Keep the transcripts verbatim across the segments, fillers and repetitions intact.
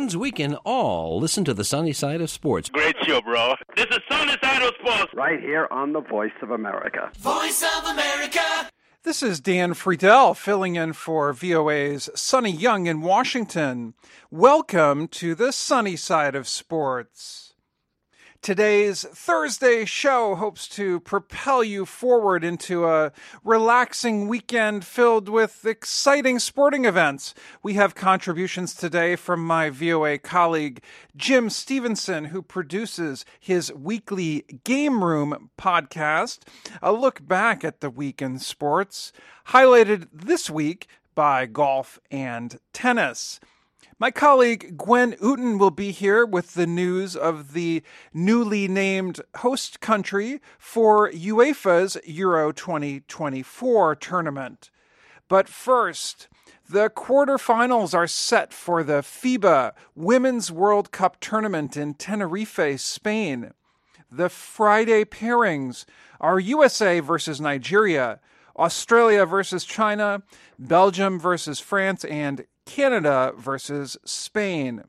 means we can all listen to the sunny side of sports. Great show, bro. This is Sunny Side of Sports. Right here on the Voice of America. Voice of America. This is Dan Friedel filling in for V O A's Sonny Young in Washington. Welcome to the sunny side of sports. Today's Thursday show hopes to propel you forward into a relaxing weekend filled with exciting sporting events. We have contributions today from my V O A colleague Jim Stevenson, who produces his weekly Game Room podcast, a look back at the week in sports, highlighted this week by golf and tennis. My colleague Gwen Uten will be here with the news of the newly named host country for UEFA's Euro twenty twenty-four tournament. But first, the quarterfinals are set for the FIBA Women's World Cup tournament in Tenerife, Spain. The Friday pairings are U S A versus Nigeria, Australia versus China, Belgium versus France, and Canada versus Spain.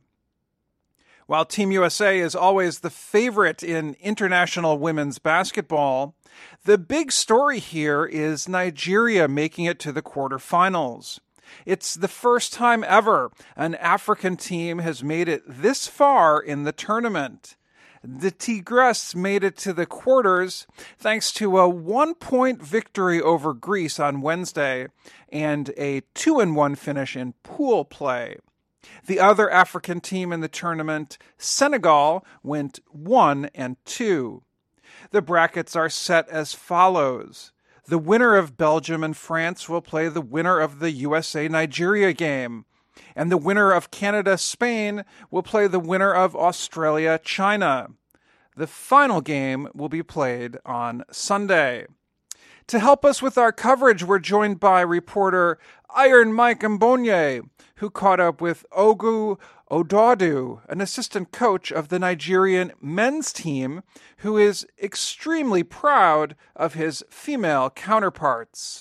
While Team U S A is always the favorite in international women's basketball, the big story here is Nigeria making it to the quarterfinals. It's the first time ever an African team has made it this far in the tournament. The Tigres made it to the quarters thanks to a one-point victory over Greece on Wednesday and a two and one finish in pool play. The other African team in the tournament, Senegal, went one and two. The brackets are set as follows. The winner of Belgium and France will play the winner of the U S A-Nigeria game. And the winner of Canada-Spain will play the winner of Australia-China. The final game will be played on Sunday. To help us with our coverage, we're joined by reporter Iron Mike Mbonye, who caught up with Ogu Ododu, an assistant coach of the Nigerian men's team, who is extremely proud of his female counterparts.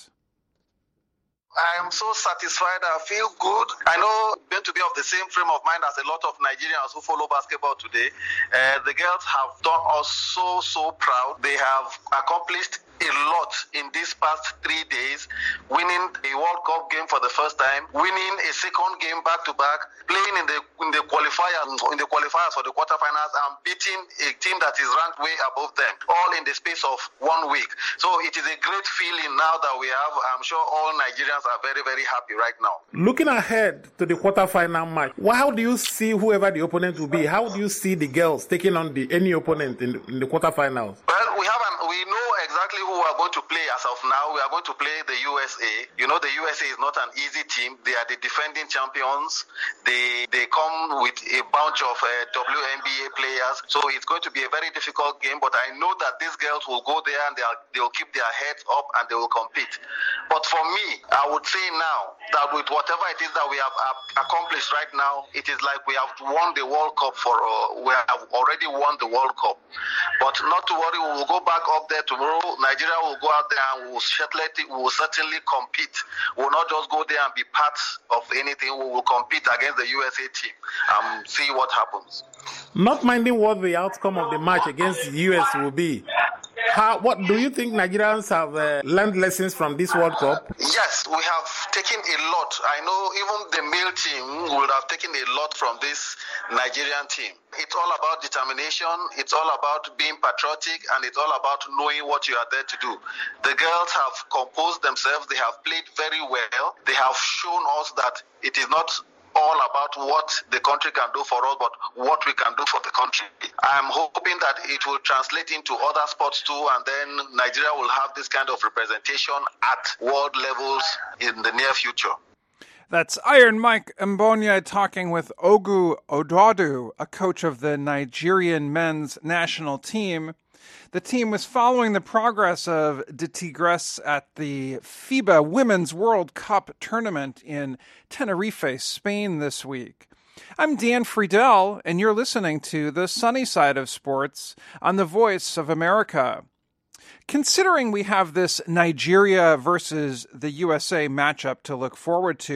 I am so satisfied. I feel good. I know I'm going to be of the same frame of mind as a lot of Nigerians who follow basketball today. Uh, the girls have done us so, so proud. They have accomplished a lot in these past three days, winning a World Cup game for the first time, winning a second game back-to-back, playing in the in the qualifiers in the qualifiers for the quarterfinals, and beating a team that is ranked way above them, all in the space of one week. So it is a great feeling now that we have. I'm sure all Nigerians are very, very happy right now. Looking ahead to the quarterfinal match, how do you see whoever the opponent will be? How do you see the girls taking on the any opponent in the, in the quarterfinals? Well, we have an, we know exactly who we are going to play as of now. We are going to play the U S A. You know, the U S A is not an easy team. They are the defending champions. They they come with a bunch of uh, W N B A players. So it's going to be a very difficult game. But I know that these girls will go there and they'll they'll keep their heads up and they will compete. But for me, I would say now that with whatever it is that we have uh, accomplished right now, it is like we have won the World Cup for. Uh, we have already won the World Cup. But not to worry, we will go back up there tomorrow. Nigeria will go out there and we will certainly, we will certainly compete. We will not just go there and be part of anything. We will compete against the U S A team and see what happens. Not minding what the outcome of the match against the U S will be, how, what do you think Nigerians have uh, learned lessons from this World Cup? Yes, we have taken a lot. I know even the male team would have taken a lot from this Nigerian team. It's all about determination, it's all about being patriotic, and it's all about knowing what you are there to do. The girls have composed themselves, they have played very well, they have shown us that it is not all about what the country can do for us, but what we can do for the country. I'm hoping that it will translate into other sports too, and then Nigeria will have this kind of representation at world levels in the near future. That's Iron Mike Mbonye talking with Ogu Ododu, a coach of the Nigerian men's national team. The team was following the progress of the Tigres at the FIBA Women's World Cup tournament in Tenerife, Spain this week. I'm Dan Friedel, and you're listening to The Sunny Side of Sports on the Voice of America. Considering we have this Nigeria versus the U S A matchup to look forward to,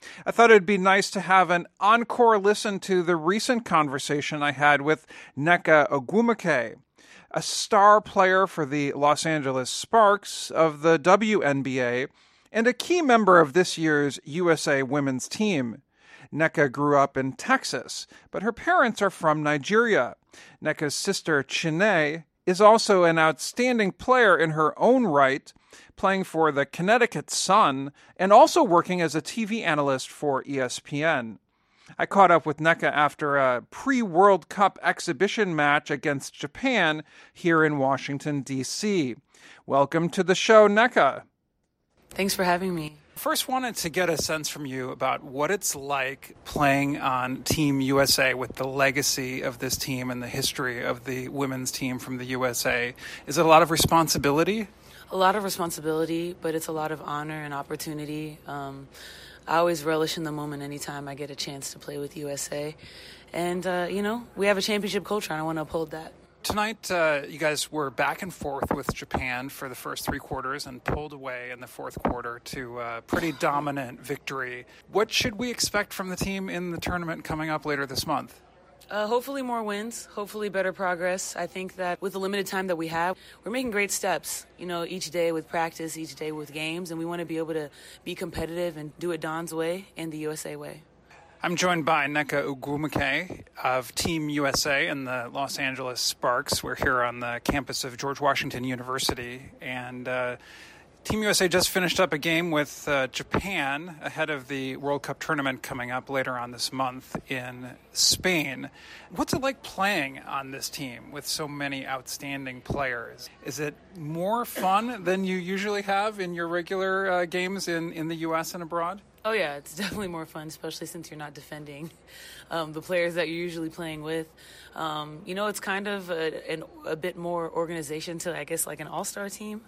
I thought it'd be nice to have an encore listen to the recent conversation I had with Nneka Ogwumike, a star player for the Los Angeles Sparks of the W N B A and a key member of this year's U S A women's team. Nneka grew up in Texas, but her parents are from Nigeria. Nneka's sister, Chiney, is also an outstanding player in her own right, playing for the Connecticut Sun and also working as a T V analyst for E S P N. I caught up with Nneka after a pre-World Cup exhibition match against Japan here in Washington, D C. Welcome to the show, Nneka. Thanks for having me. First, wanted to get a sense from you about what it's like playing on Team U S A with the legacy of this team and the history of the women's team from the U S A. Is it a lot of responsibility? A lot of responsibility, but it's a lot of honor and opportunity. Um, I always relish in the moment anytime I get a chance to play with U S A. And, uh, you know, we have a championship culture, and I want to uphold that. Tonight, uh, you guys were back and forth with Japan for the first three quarters and pulled away in the fourth quarter to a pretty dominant victory. What should we expect from the team in the tournament coming up later this month? Uh, hopefully more wins, hopefully better progress. I think that with the limited time that we have, we're making great steps, you know, each day with practice, each day with games, and we want to be able to be competitive and do it Don's way and the U S A way. I'm joined by Nneka Ogwumike of Team U S A and the Los Angeles Sparks. We're here on the campus of George Washington University, and uh, Team U S A just finished up a game with uh, Japan ahead of the World Cup tournament coming up later on this month in Spain. What's it like playing on this team with so many outstanding players? Is it more fun than you usually have in your regular uh, games in, in the U S and abroad? Oh, yeah, it's definitely more fun, especially since you're not defending um, the players that you're usually playing with. Um, you know, it's kind of a, an, a bit more organization to, I guess, like an all-star team.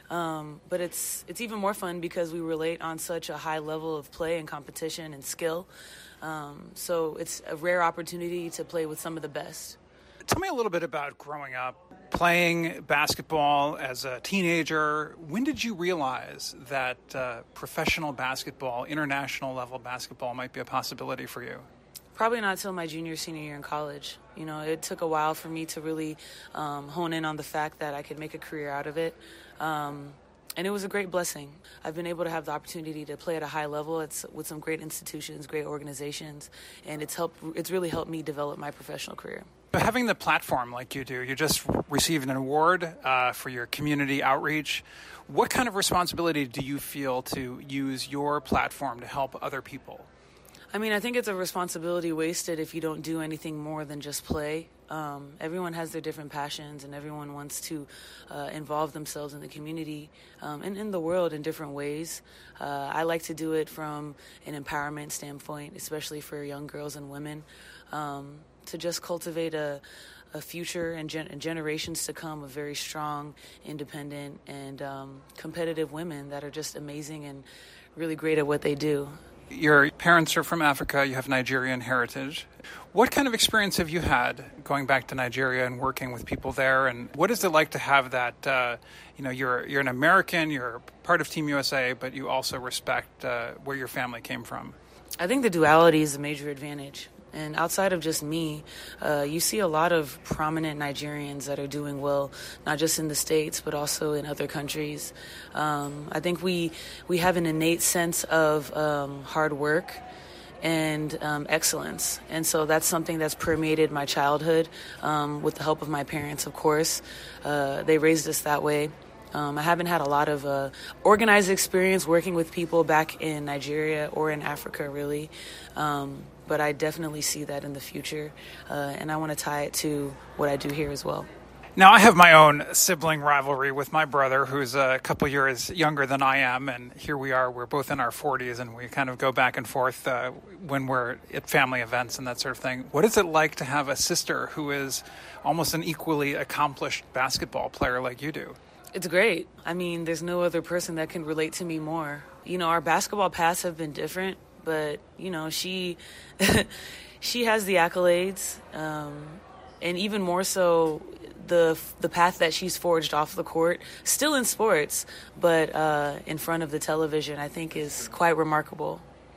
Um, but it's it's even more fun because we relate on such a high level of play and competition and skill. Um, so it's a rare opportunity to play with some of the best. Tell me a little bit about growing up, playing basketball as a teenager. When did you realize that uh, professional basketball, international level basketball might be a possibility for you? Probably not till my junior, senior year in college. You know, it took a while for me to really um, hone in on the fact that I could make a career out of it. Um, and it was a great blessing. I've been able to have the opportunity to play at a high level. It's with some great institutions, great organizations, and it's helped. It's really helped me develop my professional career. But having the platform like you do, you just received an award uh, for your community outreach. What kind of responsibility do you feel to use your platform to help other people? I mean, I think it's a responsibility wasted if you don't do anything more than just play. Um, everyone has their different passions, and everyone wants to uh, involve themselves in the community um, and in the world in different ways. Uh, I like to do it from an empowerment standpoint, especially for young girls and women, um, to just cultivate a, a future and, gen- and generations to come of very strong, independent, and um, competitive women that are just amazing and really great at what they do. Your parents are from Africa. You have Nigerian heritage. What kind of experience have you had going back to Nigeria and working with people there? And what is it like to have that, uh, you know, you're you're an American, you're part of Team U S A, but you also respect uh, where your family came from? I think the duality is a major advantage. And outside of just me, uh, you see a lot of prominent Nigerians that are doing well, not just in the States, but also in other countries. Um, I think we we have an innate sense of um, hard work and um, excellence. And so that's something that's permeated my childhood um, with the help of my parents, of course. Uh, they raised us that way. Um, I haven't had a lot of uh, organized experience working with people back in Nigeria or in Africa, really. Um, but I definitely see that in the future, uh, and I want to tie it to what I do here as well. Now, I have my own sibling rivalry with my brother, who's a couple years younger than I am, and here we are, we're both in our forties, and we kind of go back and forth uh, when we're at family events and that sort of thing. What is it like to have a sister who is almost an equally accomplished basketball player like you do? It's great. I mean, there's no other person that can relate to me more. You know, our basketball paths have been different, but, you know, she she has the accolades, um, and even more so the the path that she's forged off the court, still in sports, but uh, in front of the television, I think is quite remarkable.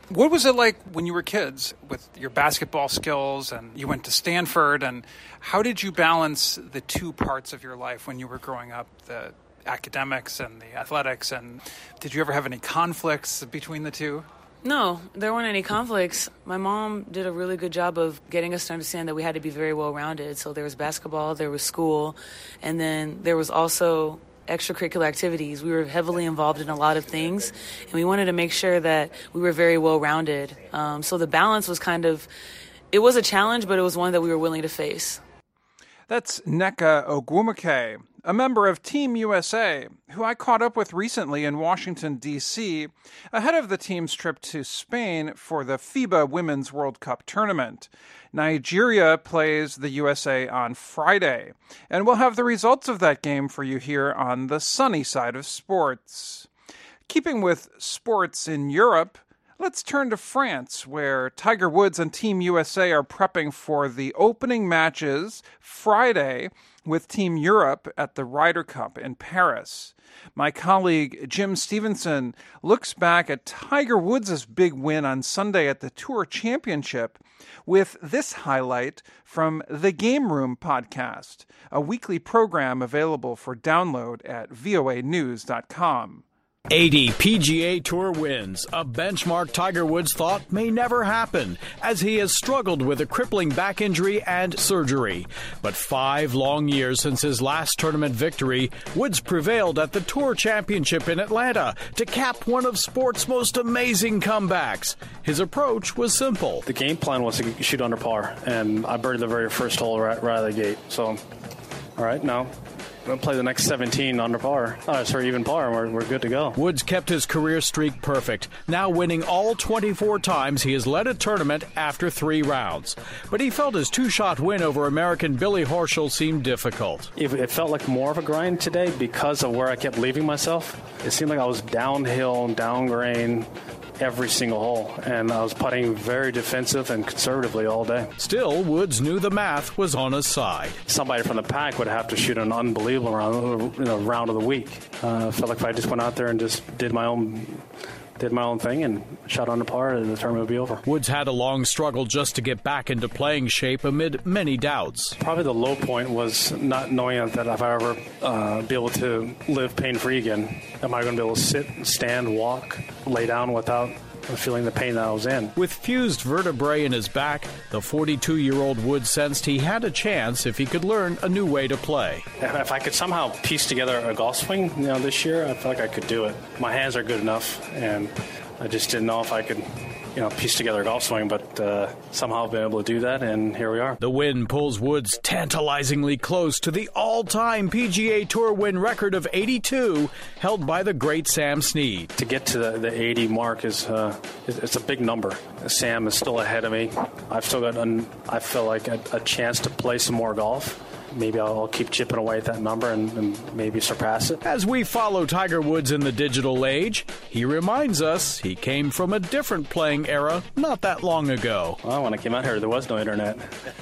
What was it like when you were kids with your basketball skills and you went to Stanford? And how did you balance the two parts of your life when you were growing up, the academics and the athletics? And did you ever have any conflicts between the two? No, there weren't any conflicts. My mom did a really good job of getting us to understand that we had to be very well-rounded. So there was basketball, there was school, and then there was also extracurricular activities. We were heavily involved in a lot of things, and we wanted to make sure that we were very well-rounded. Um, so the balance was kind of, it was a challenge, but it was one that we were willing to face. That's Nneka Ogwumike, a member of Team U S A, who I caught up with recently in Washington, D C, ahead of the team's trip to Spain for the FIBA Women's World Cup tournament. Nigeria plays the U S A on Friday, and we'll have the results of that game for you here on the sunny side of sports. Keeping with sports in Europe, let's turn to France, where Tiger Woods and Team U S A are prepping for the opening matches Friday with Team Europe at the Ryder Cup in Paris. My colleague Jim Stevenson looks back at Tiger Woods' big win on Sunday at the Tour Championship with this highlight from the Game Room podcast, a weekly program available for download at V O A news dot com. eighty P G A Tour wins, a benchmark Tiger Woods thought may never happen, as he has struggled with a crippling back injury and surgery. But five long years since his last tournament victory, Woods prevailed at the Tour Championship in Atlanta to cap one of sport's most amazing comebacks. His approach was simple. The game plan was to shoot under par, and I birdied the very first hole right, right out of the gate. So, all right, now we'll play the next seventeen under par. Oh, sorry, even par, and we're, we're good to go. Woods kept his career streak perfect, now winning all twenty-four times he has led a tournament after three rounds. But he felt his two-shot win over American Billy Horschel seemed difficult. It, it felt like more of a grind today because of where I kept leaving myself. It seemed like I was downhill, down grain, every single hole, and I was putting very defensive and conservatively all day. Still, Woods knew the math was on his side. Somebody from the pack would have to shoot an unbelievable round, you know, round of the week. Uh, felt like if I just went out there and just did my own did my own thing and shot on the par, and the tournament would be over. Woods had a long struggle just to get back into playing shape amid many doubts. Probably the low point was not knowing that if I ever uh, be able to live pain-free again, am I going to be able to sit, stand, walk, lay down without feeling the pain that I was in. With fused vertebrae in his back, the forty-two-year-old Woods sensed he had a chance if he could learn a new way to play. If I could somehow piece together a golf swing, you know, this year, I feel like I could do it. My hands are good enough, and I just didn't know if I could, you know, piece together a golf swing, but uh, somehow I've been able to do that, and here we are. The win pulls Woods tantalizingly close to the all-time P G A Tour win record of eighty-two, held by the great Sam Snead. To get to the, the eighty mark is uh, it's a big number. Sam is still ahead of me. I've still got, an, I feel like, a, a chance to play some more golf. Maybe I'll keep chipping away at that number and, and maybe surpass it. As we follow Tiger Woods in the digital age, he reminds us he came from a different playing era not that long ago. Well, when I came out here, there was no internet.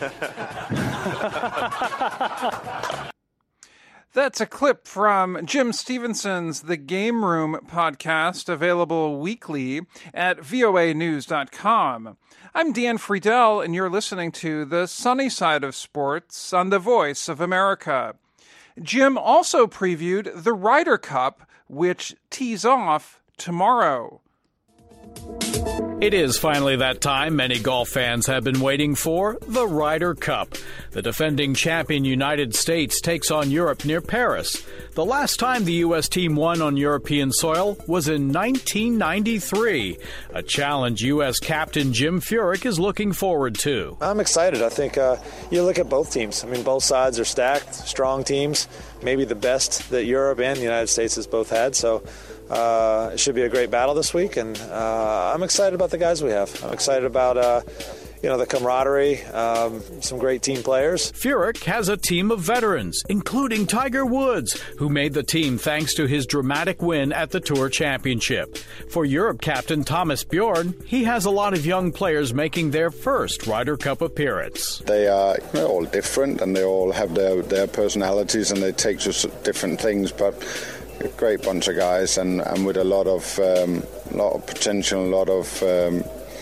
That's a clip from Jim Stevenson's The Game Room podcast, available weekly at V O A news dot com. I'm Dan Friedel, and you're listening to The Sunny Side of Sports on the Voice of America. Jim also previewed the Ryder Cup, which tees off tomorrow. It is finally that time many golf fans have been waiting for, the Ryder Cup. The defending champion United States takes on Europe near Paris. The last time the U S team won on European soil was in nineteen ninety-three, a challenge U S captain Jim Furyk is looking forward to. I'm excited. I think uh, you look at both teams. I mean, both sides are stacked, strong teams, maybe the best that Europe and the United States has both had, so Uh, it should be a great battle this week, and uh, I'm excited about the guys we have. I'm excited about, uh, you know, the camaraderie, um, some great team players. Furyk has a team of veterans, including Tiger Woods, who made the team thanks to his dramatic win at the Tour Championship. For Europe captain Thomas Bjorn, he has a lot of young players making their first Ryder Cup appearance. They are all different, and they all have their, their personalities, and they take to different things, but a great bunch of guys, and, and with a lot of um, lot of potential, a lot of um,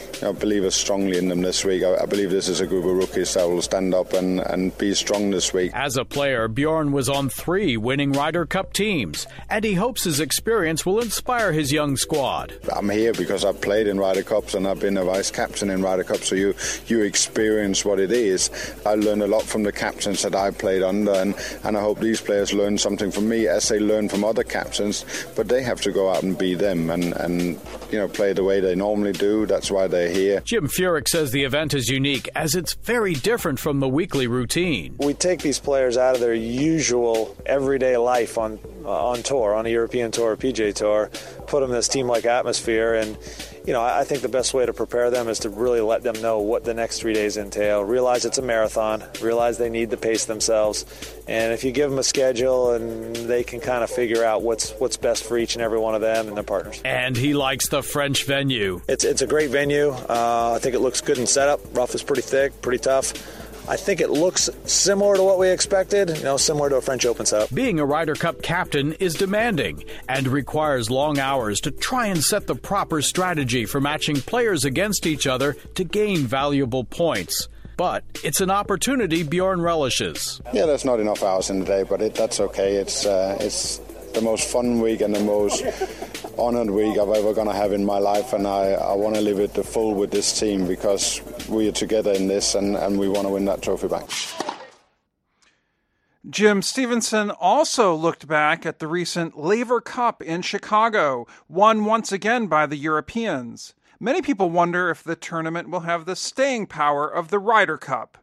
you know, believe as strongly in them this week. I, I believe this is a group of rookies that will stand up and, and be strong this week. As a player, Bjorn was on three winning Ryder Cup teams, and he hopes his experience will inspire his young squad. I'm here because I've played in Ryder Cups and I've been a vice captain in Ryder Cups, so you, you experience what it is. I learned a lot from the captains that I played under, and, and I hope these players learn something from me as they learn from other captains, but they have to go out and be them and, and you know, play the way they normally do. That's why they're here. Jim Furyk says the event is unique as it's very different from the weekly routine. We take these players out of their usual everyday life on uh, on tour, on a European tour, or P G A Tour, put them in this team-like atmosphere, and you know, I think the best way to prepare them is to really let them know what the next three days entail. Realize it's a marathon. Realize they need to pace themselves. And if you give them a schedule, and they can kind of figure out what's what's best for each and every one of them and their partners. And he likes the French venue. It's it's a great venue. Uh, I think it looks good in setup. Rough is pretty thick, pretty tough. I think it looks similar to what we expected, you know, similar to a French Open setup. Being a Ryder Cup captain is demanding and requires long hours to try and set the proper strategy for matching players against each other to gain valuable points. But it's an opportunity Bjorn relishes. Yeah, there's not enough hours in the day, but it, that's okay. It's uh, it's the most fun week and the most honored week I've ever going to have in my life, and I, I want to live it the full with this team because we are together in this, and, and we want to win that trophy back. Jim Stevenson also looked back at the recent Laver Cup in Chicago, won once again by the Europeans. Many people wonder if the tournament will have the staying power of the Ryder Cup.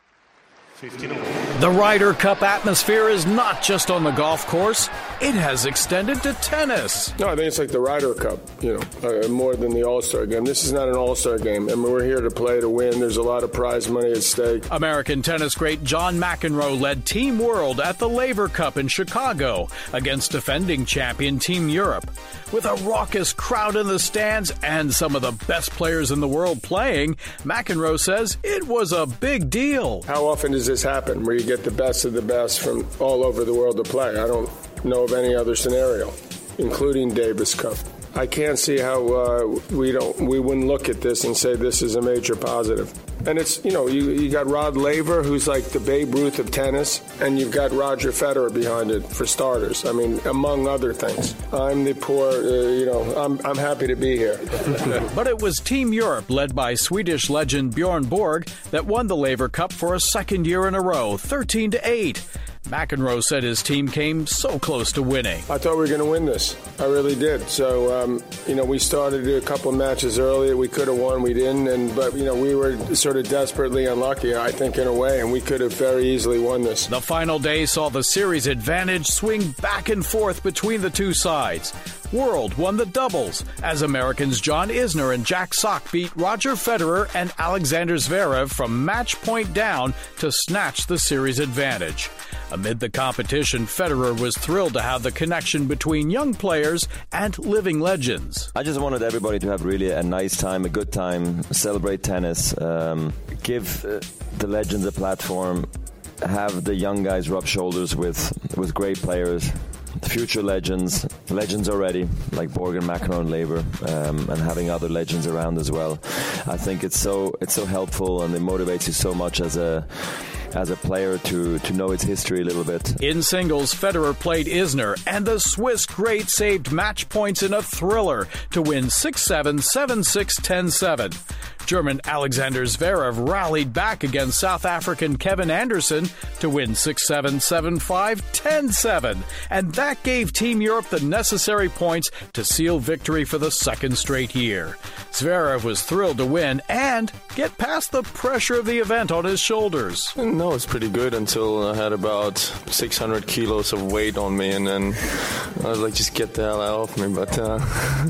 The Ryder Cup atmosphere is not just on the golf course. It has extended to tennis. No, I think it's like the Ryder Cup, you know, uh, more than the All-Star game. This is not an All-Star game. I mean, we're here to play to win. There's a lot of prize money at stake. American tennis great John McEnroe led Team World at the Laver Cup in Chicago against defending champion Team Europe. With a raucous crowd in the stands and some of the best players in the world playing, McEnroe says it was a big deal. How often does this happen, where you get the best of the best from all over the world to play? I don't know of any other scenario, including Davis Cup. I can't see how uh, we don't we wouldn't look at this and say this is a major positive. And it's, you know, you, you got Rod Laver, who's like the Babe Ruth of tennis, and you've got Roger Federer behind it, for starters. I mean, among other things. I'm the poor, uh, you know, I'm I'm happy to be here. But it was Team Europe, led by Swedish legend Bjorn Borg, that won the Laver Cup for a second year in a row, thirteen to eight. McEnroe said his team came so close to winning. I thought we were going to win this. I really did. So, um, you know, we started a couple matches earlier. We could have won. We didn't. And But, you know, we were sort of desperately unlucky, I think, in a way, and we could have very easily won this. The final day saw the series advantage swing back and forth between the two sides. World won the doubles as Americans John Isner and Jack Sock beat Roger Federer and Alexander Zverev from match point down to snatch the series advantage. Amid the competition, Federer was thrilled to have the connection between young players and living legends. I just wanted everybody to have really a nice time, a good time, celebrate tennis, um, give uh, the legends a platform, have the young guys rub shoulders with, with great players. Future legends, legends already, like Borg and McEnroe and Laver, um, and having other legends around as well. I think it's so it's so helpful, and it motivates you so much as a as a player to, to know its history a little bit. In singles, Federer played Isner, and the Swiss great saved match points in a thriller to win six seven, seven six, ten seven. German Alexander Zverev rallied back against South African Kevin Anderson to win six seven, seven five, ten seven. And that gave Team Europe the necessary points to seal victory for the second straight year. Zverev was thrilled to win and get past the pressure of the event on his shoulders. No, it's pretty good until I had about six hundred kilos of weight on me, and then I was like, just get the hell out of me. But uh,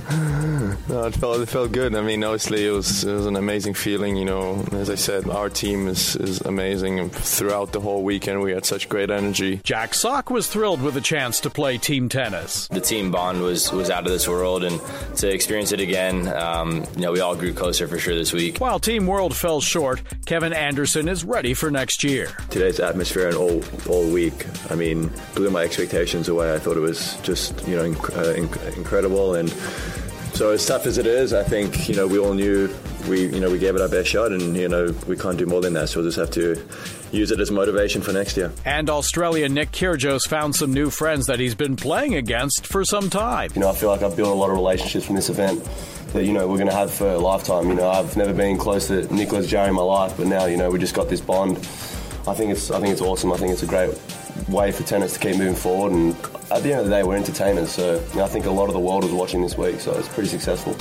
no, it felt, it felt good. I mean, obviously, it was, it was an amazing feeling. You know, as I said, our team is, is amazing, and throughout the whole weekend, we had such great energy. Jack Sock was thrilled with the chance to play team tennis. The team bond was, was out of this world, and to experience it again, um, you know, we all grew closer for sure this week. While Team World fell short, Kevin Anderson is ready for next year. Today's atmosphere and all all week, I mean, blew my expectations away. I thought it was just, you know, inc- uh, inc- incredible. And so as tough as it is, I think, you know, we all knew we, you know, we gave it our best shot, and you know, we can't do more than that. So we'll just have to use it as motivation for next year. And Australian Nick Kyrgios found some new friends that he's been playing against for some time. You know, I feel like I've built a lot of relationships from this event that, you know, we're going to have for a lifetime. You know, I've never been close to Nicolas Jarry in my life, but now, you know, we just got this bond. I think it's I think it's awesome. I think it's a great way for tennis to keep moving forward, and at the end of the day, we're entertainers, so you know, I think a lot of the world is watching this week, so it's pretty successful.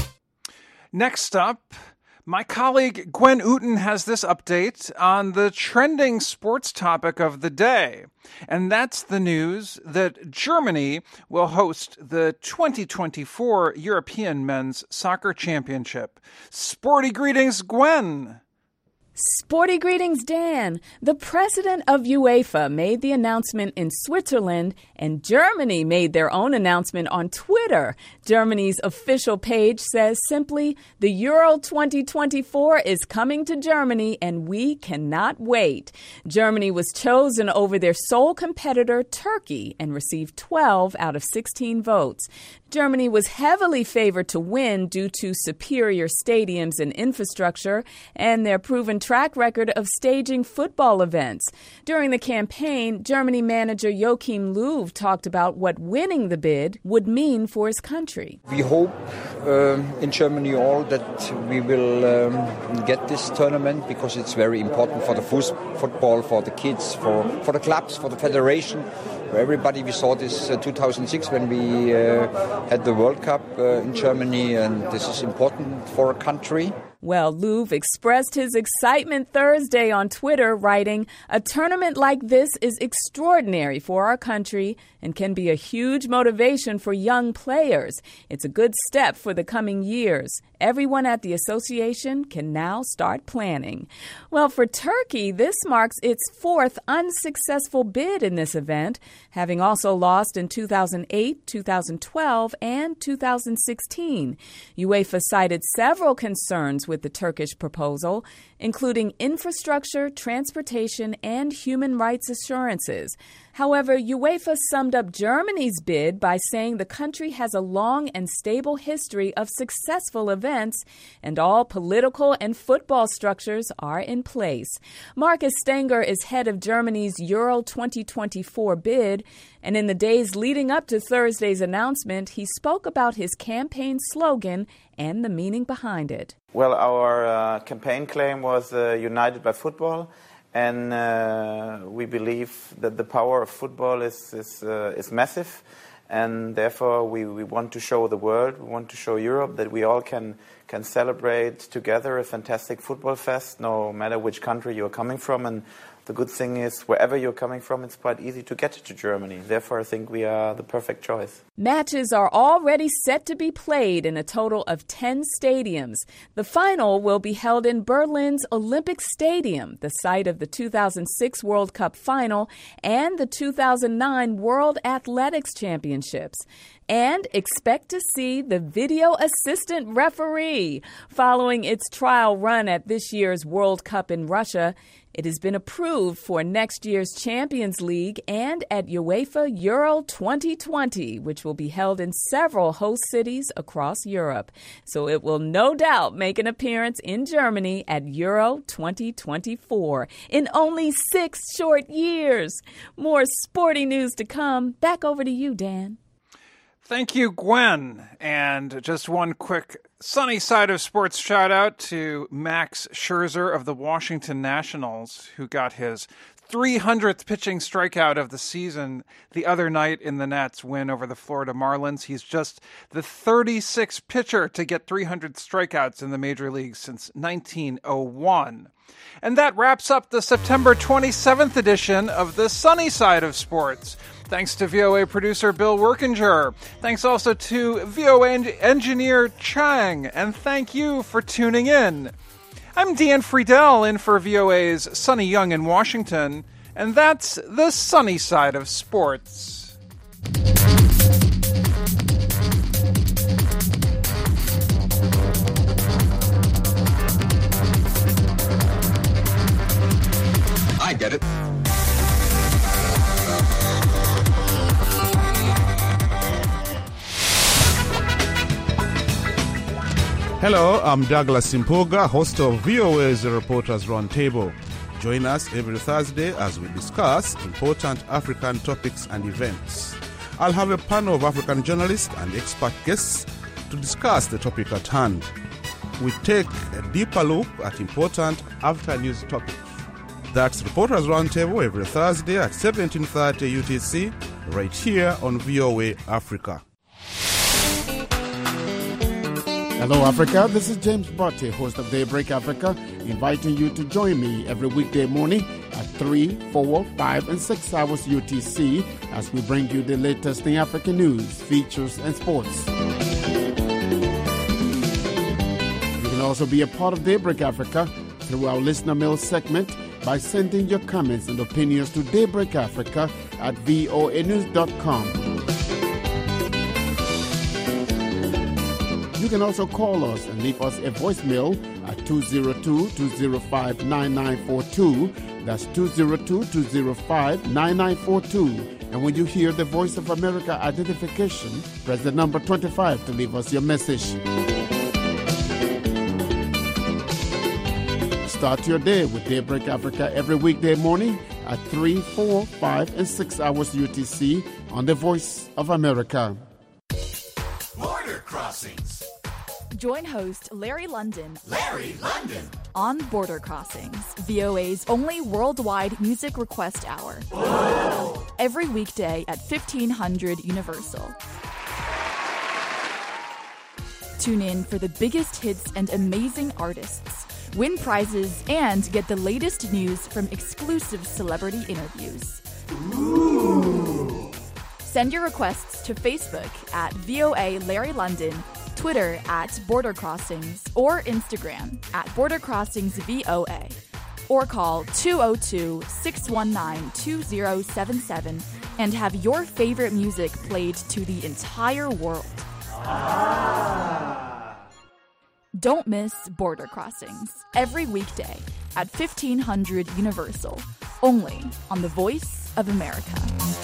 Next up, my colleague Gwen Ooten has this update on the trending sports topic of the day, and that's the news that Germany will host the twenty twenty-four European Men's Soccer Championship. Sporty greetings, Gwen! Sporty greetings, Dan. The president of UEFA made the announcement in Switzerland, and Germany made their own announcement on Twitter. Germany's official page says simply, the Euro twenty twenty-four is coming to Germany, and we cannot wait. Germany was chosen over their sole competitor, Turkey, and received twelve out of sixteen votes. Germany was heavily favored to win due to superior stadiums and infrastructure and their proven track record of staging football events. During the campaign, Germany manager Joachim Löw talked about what winning the bid would mean for his country. We hope uh, in Germany all that we will um, get this tournament because it's very important for the football, for the kids, for, for the clubs, for the federation. For everybody, we saw this uh, two thousand six when we uh, had the World Cup uh, in Germany, and this is important for a country. Well, Löw expressed his excitement Thursday on Twitter, writing, "A tournament like this is extraordinary for our country and can be a huge motivation for young players. It's a good step for the coming years. Everyone at the association can now start planning." Well, for Turkey, this marks its fourth unsuccessful bid in this event, having also lost in two thousand eight, two thousand twelve, and two thousand sixteen. UEFA cited several concerns with the Turkish proposal, including infrastructure, transportation, and human rights assurances. However, UEFA summed up Germany's bid by saying the country has a long and stable history of successful events, and all political and football structures are in place. Markus Stenger is head of Germany's Euro twenty twenty-four bid, and in the days leading up to Thursday's announcement, he spoke about his campaign slogan and the meaning behind it. Well, our uh, campaign claim was uh, United by Football, and uh, we believe that the power of football is is, uh, is massive, and therefore we, we want to show the world, we want to show Europe that we all can can celebrate together a fantastic football fest, no matter which country you're coming from. And the good thing is, wherever you're coming from, it's quite easy to get to Germany. Therefore, I think we are the perfect choice. Matches are already set to be played in a total of ten stadiums. The final will be held in Berlin's Olympic Stadium, the site of the two thousand six World Cup final and the two thousand nine World Athletics Championships. And expect to see the video assistant referee. Following its trial run at this year's World Cup in Russia, it has been approved for next year's Champions League and at UEFA Euro twenty twenty, which will be held in several host cities across Europe. So it will no doubt make an appearance in Germany at Euro twenty twenty-four in only six short years. More sporty news to come. Back over to you, Dan. Thank you, Gwen. And just one quick sunny side of sports shout out to Max Scherzer of the Washington Nationals, who got his three hundredth pitching strikeout of the season the other night in the Nats' win over the Florida Marlins. He's just the thirty-sixth pitcher to get three hundred strikeouts in the major leagues since nineteen oh one. And that wraps up the September twenty-seventh edition of the Sunny Side of Sports. Thanks to V O A producer Bill Workinger. Thanks also to V O A en- engineer Chang. And thank you for tuning in. I'm Dan Friedel in for V O A's Sonny Young in Washington. And that's the Sunny Side of Sports. I get it. Hello, I'm Douglas Simpoga, host of V O A's Reporters Roundtable. Join us every Thursday as we discuss important African topics and events. I'll have a panel of African journalists and expert guests to discuss the topic at hand. We take a deeper look at important after-news topics. That's Reporters Roundtable every Thursday at seventeen thirty U T C, right here on V O A Africa. Hello, Africa. This is James Botte, host of Daybreak Africa, inviting you to join me every weekday morning at three, four, five, and six hours U T C as we bring you the latest in African news, features, and sports. You can also be a part of Daybreak Africa through our listener mail segment by sending your comments and opinions to Daybreak Africa at voa news dot com. You can also call us and leave us a voicemail at two oh two, two oh five, nine nine four two. That's two oh two, two oh five, nine nine four two. And when you hear the Voice of America identification, press the number twenty-five to leave us your message. Start your day with Daybreak Africa every weekday morning at three, four, five, and six hours U T C on the Voice of America. Border Crossings. Join host Larry London. Larry London. On Border Crossings, V O A's only worldwide music request hour. Whoa. Every weekday at fifteen hundred Universal. Tune in for the biggest hits and amazing artists. Win prizes and get the latest news from exclusive celebrity interviews. Ooh. Send your requests to Facebook at V O A Larry London, Twitter at Border Crossings, or Instagram at Border Crossings V O A. Or call two oh two, six one nine, two oh seven seven and have your favorite music played to the entire world. Ah. Don't miss Border Crossings every weekday at fifteen hundred Universal, only on the Voice of America.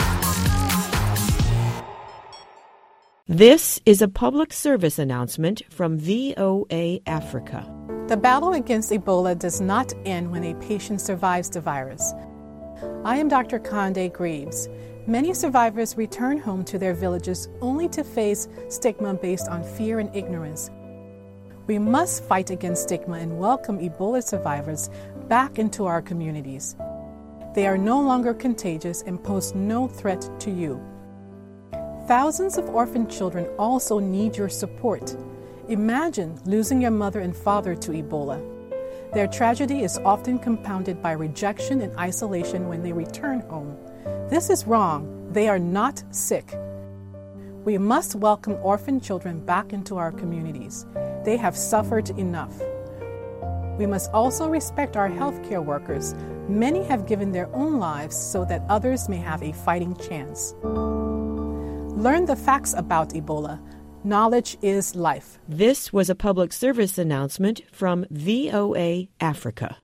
This is a public service announcement from V O A Africa. The battle against Ebola does not end when a patient survives the virus. I am Doctor Conde Greaves. Many survivors return home to their villages only to face stigma based on fear and ignorance. We must fight against stigma and welcome Ebola survivors back into our communities. They are no longer contagious and pose no threat to you. Thousands of orphan children also need your support. Imagine losing your mother and father to Ebola. Their tragedy is often compounded by rejection and isolation when they return home. This is wrong. They are not sick. We must welcome orphan children back into our communities. They have suffered enough. We must also respect our healthcare workers. Many have given their own lives so that others may have a fighting chance. Learn the facts about Ebola. Knowledge is life. This was a public service announcement from V O A Africa.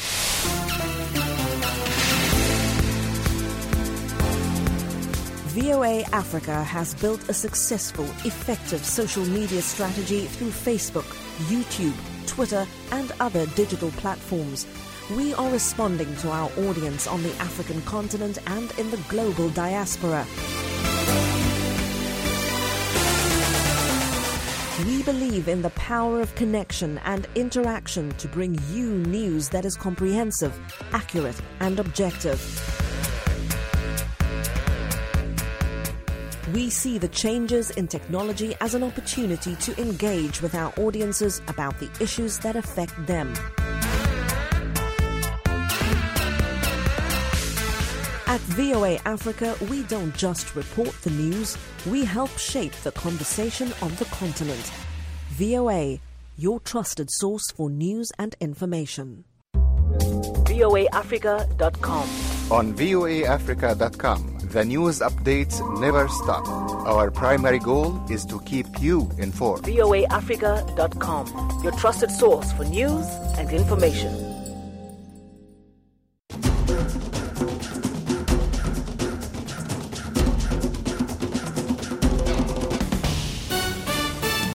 V O A Africa has built a successful, effective social media strategy through Facebook, YouTube, Twitter, and other digital platforms. We are responding to our audience on the African continent and in the global diaspora. We believe in the power of connection and interaction to bring you news that is comprehensive, accurate, and objective. We see the changes in technology as an opportunity to engage with our audiences about the issues that affect them. At V O A Africa, we don't just report the news, we help shape the conversation on the continent. V O A, your trusted source for news and information. V O A Africa dot com. On V O A Africa dot com, the news updates never stop. Our primary goal is to keep you informed. V O A Africa dot com, your trusted source for news and information.